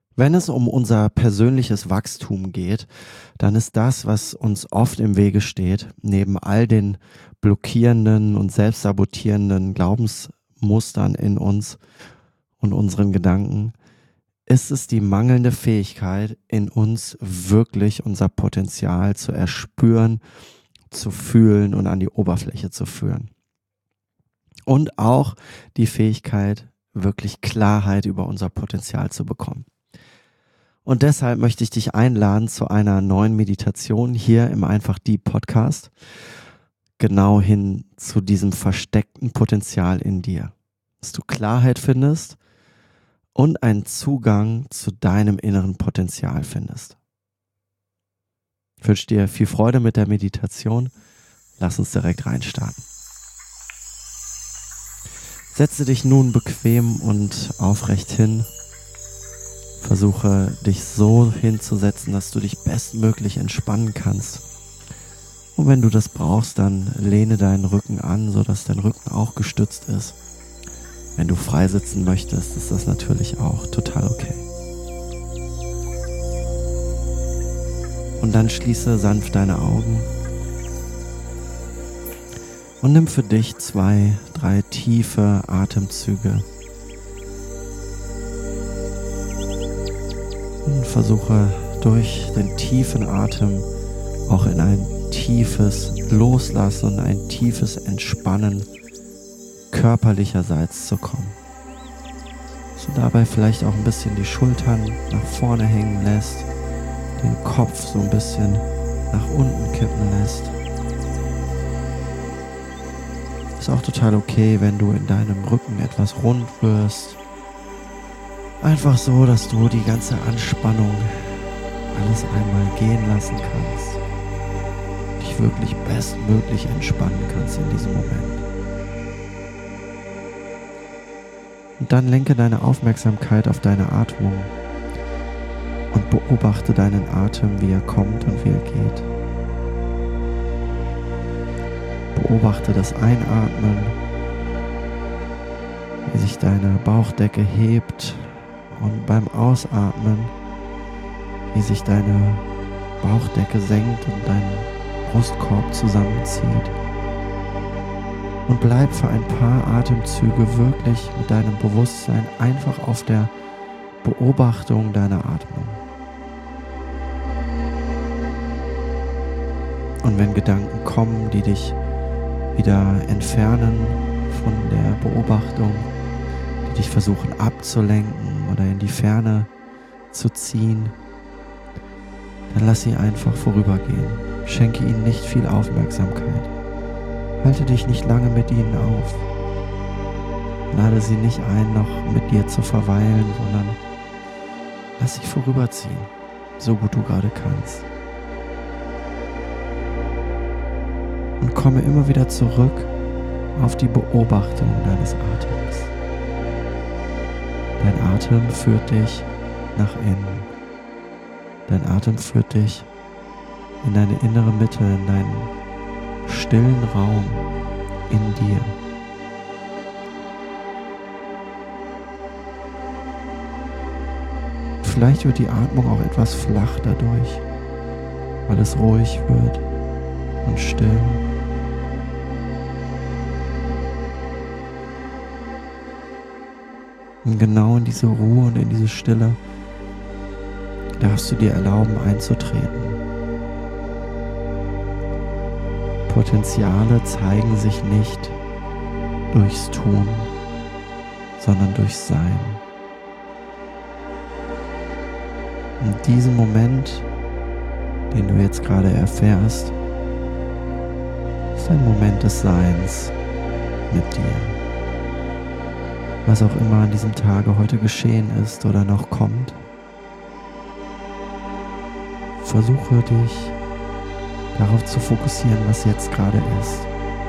Wenn es um unser persönliches Wachstum geht, dann ist das, was uns oft im Wege steht, neben all den blockierenden und selbstsabotierenden Glaubensmustern in uns und unseren Gedanken, ist es die mangelnde Fähigkeit, in uns wirklich unser Potenzial zu erspüren, zu fühlen und an die Oberfläche zu führen. Und auch die Fähigkeit, wirklich Klarheit über unser Potenzial zu bekommen. Und deshalb möchte ich dich einladen zu einer neuen Meditation hier im Einfach Deep Podcast, genau hin zu diesem versteckten Potenzial in dir, dass du Klarheit findest und einen Zugang zu deinem inneren Potenzial findest. Ich wünsche dir viel Freude mit der Meditation. Lass uns direkt reinstarten. Setze dich nun bequem und aufrecht hin. Versuche dich so hinzusetzen, dass du dich bestmöglich entspannen kannst. Und wenn du das brauchst, dann lehne deinen Rücken an, sodass dein Rücken auch gestützt ist. Wenn du frei sitzen möchtest, ist das natürlich auch total okay. Und dann schließe sanft deine Augen und nimm für dich 2, 3 tiefe Atemzüge. Und versuche durch den tiefen Atem auch in ein tiefes Loslassen und ein tiefes Entspannen körperlicherseits zu kommen. Dass du dabei vielleicht auch ein bisschen die Schultern nach vorne hängen lässt, den Kopf so ein bisschen nach unten kippen lässt. Ist auch total okay, wenn du in deinem Rücken etwas rund wirst. Einfach so, dass du die ganze Anspannung alles einmal gehen lassen kannst. Dich wirklich bestmöglich entspannen kannst in diesem Moment. Und dann lenke deine Aufmerksamkeit auf deine Atmung und beobachte deinen Atem, wie er kommt und wie er geht. Beobachte das Einatmen, wie sich deine Bauchdecke hebt. Und beim Ausatmen, wie sich deine Bauchdecke senkt und dein Brustkorb zusammenzieht. Und bleib für ein paar Atemzüge wirklich mit deinem Bewusstsein einfach auf der Beobachtung deiner Atmung. Und wenn Gedanken kommen, die dich wieder entfernen von der Beobachtung, die dich versuchen abzulenken oder in die Ferne zu ziehen, dann lass sie einfach vorübergehen. Schenke ihnen nicht viel Aufmerksamkeit. Halte dich nicht lange mit ihnen auf. Lade sie nicht ein, noch mit dir zu verweilen, sondern lass sie vorüberziehen, so gut du gerade kannst. Und komme immer wieder zurück auf die Beobachtung deines Atems. Dein Atem führt dich nach innen. Dein Atem führt dich in deine innere Mitte, in deinen stillen Raum in dir. Vielleicht wird die Atmung auch etwas flach dadurch, weil es ruhig wird und still. Und genau in diese Ruhe und in diese Stille darfst du dir erlauben einzutreten. Potenziale zeigen sich nicht durchs Tun, sondern durchs Sein. Und diesen Moment, den du jetzt gerade erfährst, ist ein Moment des Seins mit dir. Was auch immer an diesem Tage heute geschehen ist oder noch kommt, versuche dich darauf zu fokussieren, was jetzt gerade ist.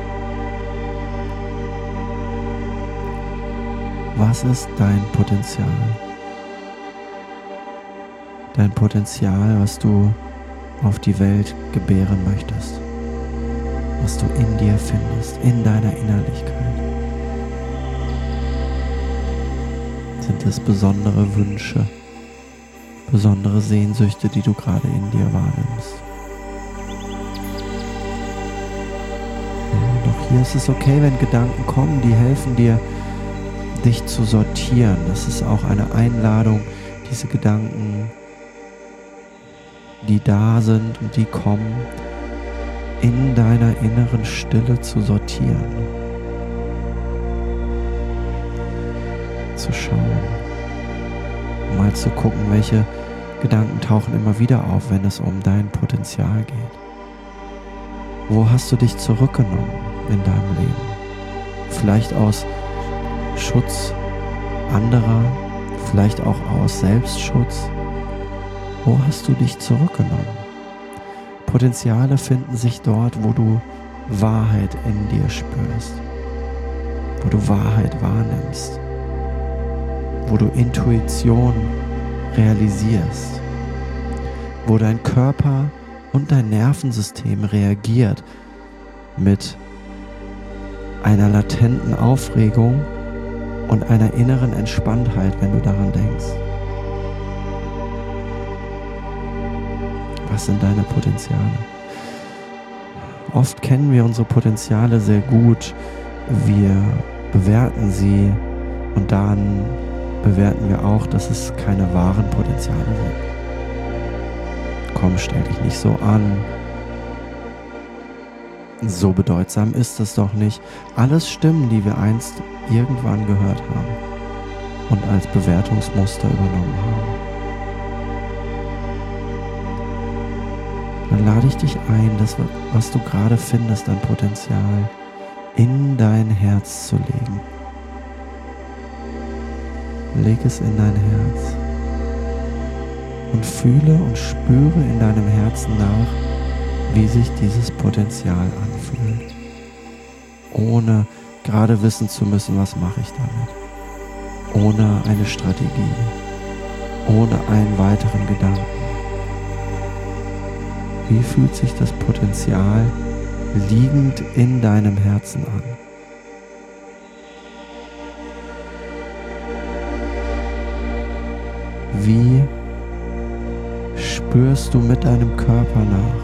Was ist dein Potenzial? Dein Potenzial, was du auf die Welt gebären möchtest, was du in dir findest, in deiner Innerlichkeit. Sind es besondere Wünsche, besondere Sehnsüchte, die du gerade in dir wahrnimmst. Und auch hier ist es okay, wenn Gedanken kommen, die helfen dir, dich zu sortieren. Das ist auch eine Einladung, diese Gedanken, die da sind und die kommen, in deiner inneren Stille zu sortieren. Zu schauen, mal zu gucken, welche Gedanken tauchen immer wieder auf, wenn es um dein Potenzial geht. Wo hast du dich zurückgenommen in deinem Leben? Vielleicht aus Schutz anderer, vielleicht auch aus Selbstschutz. Wo hast du dich zurückgenommen? Potenziale finden sich dort, wo du Wahrheit in dir spürst, wo du Wahrheit wahrnimmst, wo du Intuition realisierst, wo dein Körper und dein Nervensystem reagiert mit einer latenten Aufregung und einer inneren Entspanntheit, wenn du daran denkst. Was sind deine Potenziale? Oft kennen wir unsere Potenziale sehr gut. Wir bewerten sie und dann bewerten wir auch, dass es keine wahren Potenziale sind. Komm, stell dich nicht so an. So bedeutsam ist es doch nicht. Alles Stimmen, die wir einst irgendwann gehört haben und als Bewertungsmuster übernommen haben. Dann lade ich dich ein, das, was du gerade findest an Potenzial, in dein Herz zu legen. Leg es in dein Herz und fühle und spüre in deinem Herzen nach, wie sich dieses Potenzial anfühlt, ohne gerade wissen zu müssen, was mache ich damit, ohne eine Strategie, ohne einen weiteren Gedanken. Wie fühlt sich das Potenzial liegend in deinem Herzen an? Wie spürst du mit deinem Körper nach?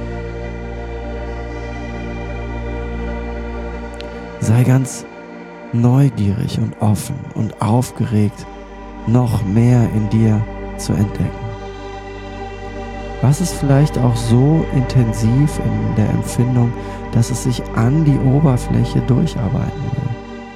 Sei ganz neugierig und offen und aufgeregt, noch mehr in dir zu entdecken. Was ist vielleicht auch so intensiv in der Empfindung, dass es sich an die Oberfläche durcharbeiten will?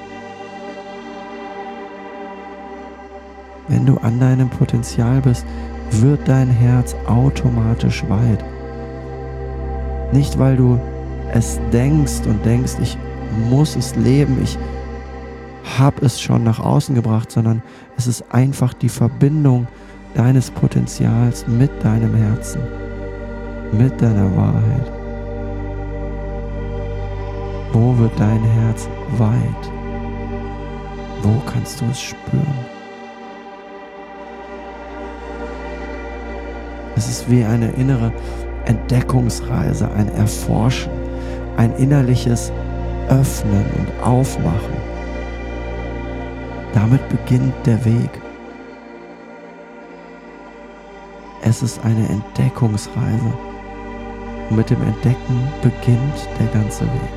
Wenn du an deinem Potenzial bist, wird dein Herz automatisch weit. Nicht, weil du es denkst und denkst, ich muss es leben, ich habe es schon nach außen gebracht, sondern es ist einfach die Verbindung deines Potenzials mit deinem Herzen, mit deiner Wahrheit. Wo wird dein Herz weit? Wo kannst du es spüren? Es ist wie eine innere Entdeckungsreise, ein Erforschen, ein innerliches Öffnen und Aufmachen. Damit beginnt der Weg. Es ist eine Entdeckungsreise. Und mit dem Entdecken beginnt der ganze Weg.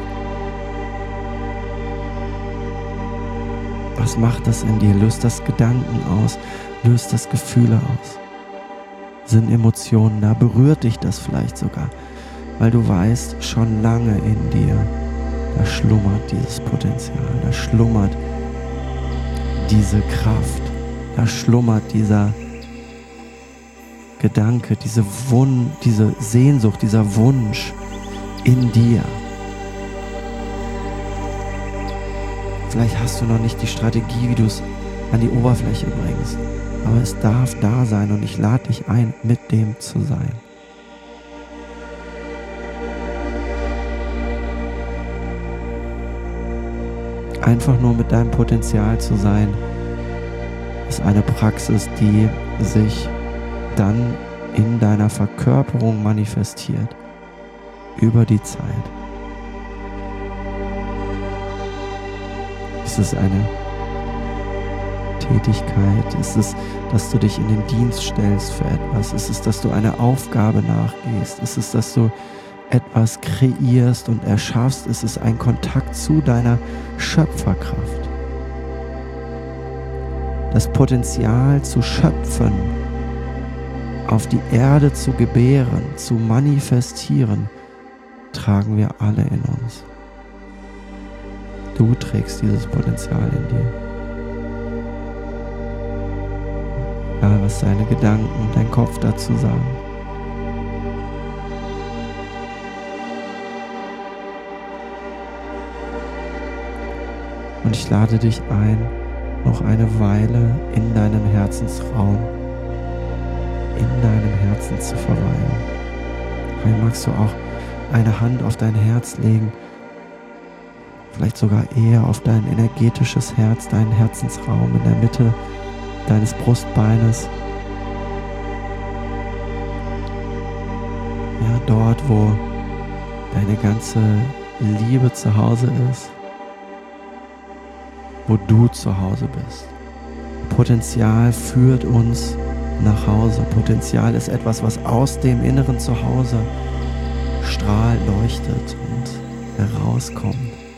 Was macht das in dir? Löst das Gedanken aus? Löst das Gefühle aus? Sind Emotionen da? Berührt dich das vielleicht sogar? Weil du weißt, schon lange in dir, da schlummert dieses Potenzial, da schlummert diese Kraft, da schlummert dieser Gedanke, diese Sehnsucht, dieser Wunsch in dir. Vielleicht hast du noch nicht die Strategie, wie du es an die Oberfläche bringst, aber es darf da sein und ich lade dich ein, mit dem zu sein. Einfach nur mit deinem Potenzial zu sein, ist eine Praxis, die sich dann in deiner Verkörperung manifestiert, über die Zeit. Es ist eine Tätigkeit? Ist es, dass du dich in den Dienst stellst für etwas? Ist es, dass du einer Aufgabe nachgehst? Ist es, dass du etwas kreierst und erschaffst? Ist es ein Kontakt zu deiner Schöpferkraft? Das Potenzial zu schöpfen, auf die Erde zu gebären, zu manifestieren, tragen wir alle in uns. Du trägst dieses Potenzial in dir. Egal, was deine Gedanken und dein Kopf dazu sagen. Und ich lade dich ein, noch eine Weile in deinem Herzensraum, in deinem Herzen zu verweilen. Vielleicht magst du auch eine Hand auf dein Herz legen, vielleicht sogar eher auf dein energetisches Herz, deinen Herzensraum in der Mitte deines Brustbeines. Ja, dort, wo deine ganze Liebe zu Hause ist, wo du zu Hause bist. Potenzial führt uns nach Hause. Potenzial ist etwas, was aus dem inneren Zuhause strahlt, leuchtet und herauskommt.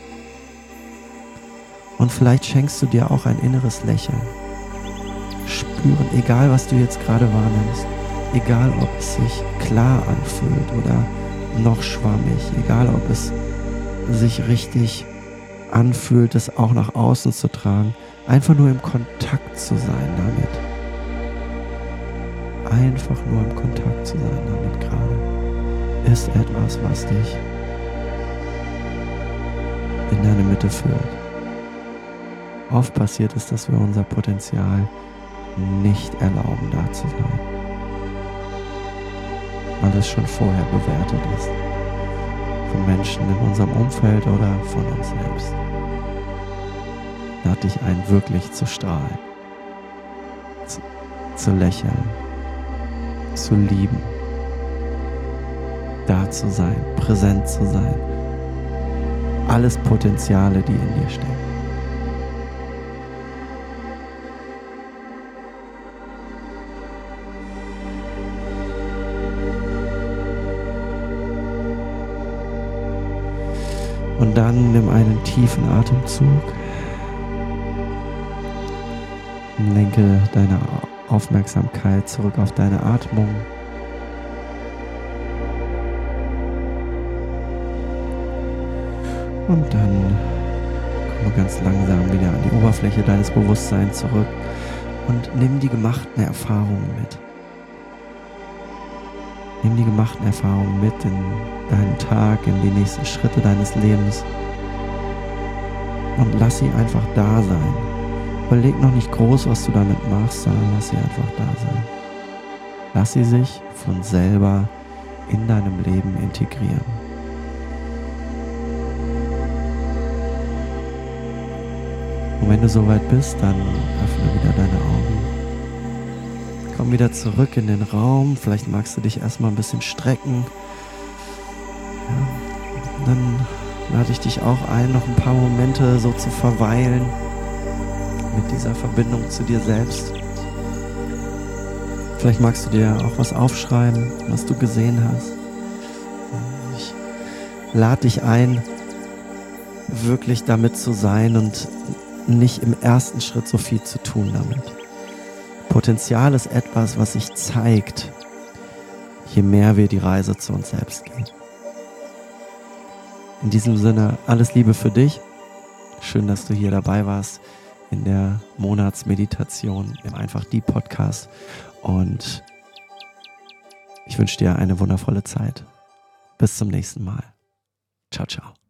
Und vielleicht schenkst du dir auch ein inneres Lächeln. Spüren, egal was du jetzt gerade wahrnimmst, egal ob es sich klar anfühlt oder noch schwammig, egal ob es sich richtig anfühlt, es auch nach außen zu tragen, einfach nur im Kontakt zu sein damit. Einfach nur im Kontakt zu sein damit gerade, ist etwas, was dich in deine Mitte führt. Oft passiert es, dass wir unser Potenzial nicht erlauben, da zu sein, weil es schon vorher bewertet ist. Von Menschen in unserem Umfeld oder von uns selbst. Lade dich ein, wirklich zu strahlen, zu lächeln, zu lieben, da zu sein, präsent zu sein. Alles Potenziale, die in dir stecken. Und dann nimm einen tiefen Atemzug. Und lenke deine Aufmerksamkeit zurück auf deine Atmung. Und dann komme ganz langsam wieder an die Oberfläche deines Bewusstseins zurück und nimm die gemachten Erfahrungen mit. Nimm die gemachten Erfahrungen mit in deinen Tag, in die nächsten Schritte deines Lebens und lass sie einfach da sein. Überleg noch nicht groß, was du damit machst, sondern lass sie einfach da sein. Lass sie sich von selber in deinem Leben integrieren. Und wenn du soweit bist, dann öffne wieder deine Augen. Komm wieder zurück in den Raum. Vielleicht magst du dich erstmal ein bisschen strecken. Ja, dann lade ich dich auch ein, noch ein paar Momente so zu verweilen mit dieser Verbindung zu dir selbst. Vielleicht magst du dir auch was aufschreiben, was du gesehen hast. Ich lade dich ein, wirklich damit zu sein und nicht im ersten Schritt so viel zu tun damit. Potenzial ist etwas, was sich zeigt, je mehr wir die Reise zu uns selbst gehen. In diesem Sinne, alles Liebe für dich. Schön, dass du hier dabei warst in der Monatsmeditation im Einfach Die Podcast. Und ich wünsche dir eine wundervolle Zeit. Bis zum nächsten Mal. Ciao, ciao.